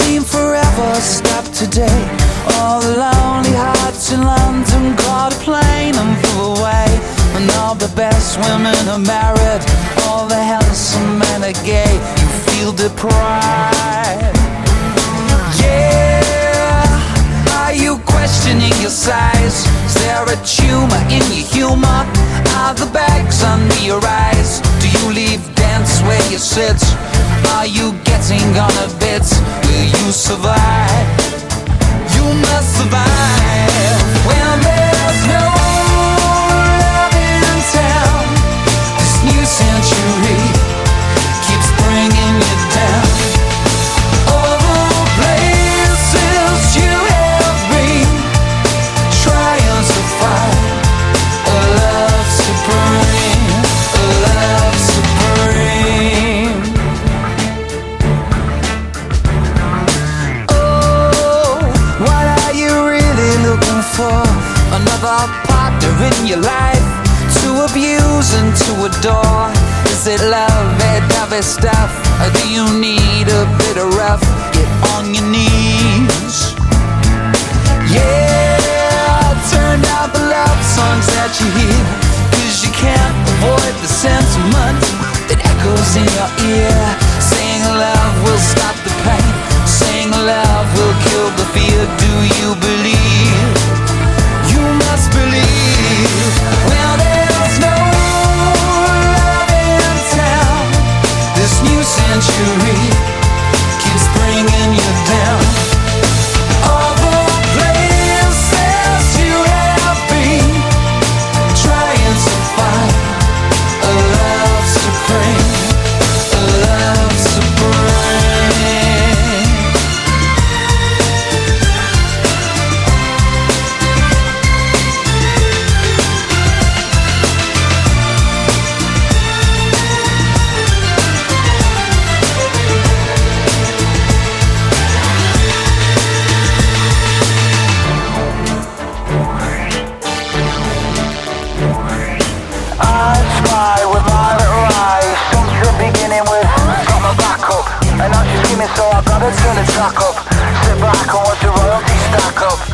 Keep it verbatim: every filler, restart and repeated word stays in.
dream forever stopped today. All the lonely hearts in London caught a plane and flew away. And all the best women are married, all the handsome men are gay. You feel deprived. Yeah, are you questioning your size? Is there a tumor in your humor? Are the bags under your eyes? Do you leave dance where you sit? Are you getting on a bit? Will you survive? You must survive. When there's no love in town, this new century keeps bringing you down. All the places you have been, trying to find a love supreme, a love supreme. Oh, what are you really looking for? Another partner in your life to abuse and to adore? Is it love, that dovey stuff? Or do you need a bit of rough? Get on your knees. Yeah, turn down the love songs that you hear, 'cause you can't avoid the sentiment that echoes in your ear. Saying love will stop the pain, saying love will kill the fear. Do you believe? You must believe. Well, there's no love in town, this new century keeps bringing you down. All the places you have been, trying to find a love supreme, a love supreme. I spy with my little eyes, since the beginning with got my back up, and now she's screaming, so I gotta turn the track up. Sit back and watch the royalty stack up.